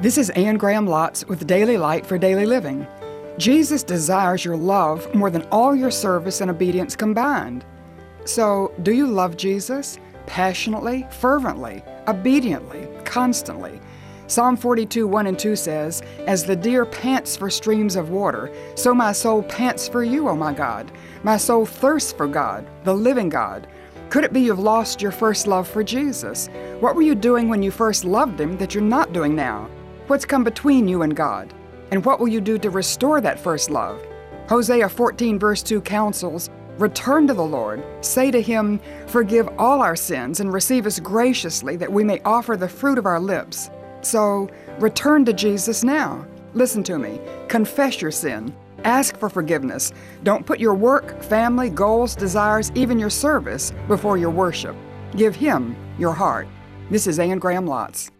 This is Anne Graham Lotz with Daily Light for Daily Living. Jesus desires your love more than all your service and obedience combined. So, do you love Jesus? Passionately, fervently, obediently, constantly. Psalm 42, 1 and 2 says, "As the deer pants for streams of water, so my soul pants for you, O my God. My soul thirsts for God, the living God." Could it be you've lost your first love for Jesus? What were you doing when you first loved Him that you're not doing now? What's come between you and God? And what will you do to restore that first love? Hosea 14, verse 2 counsels, "Return to the Lord. Say to Him, forgive all our sins and receive us graciously that we may offer the fruit of our lips." So, return to Jesus now. Listen to me. Confess your sin. Ask for forgiveness. Don't put your work, family, goals, desires, even your service before your worship. Give Him your heart. This is Anne Graham Lotz.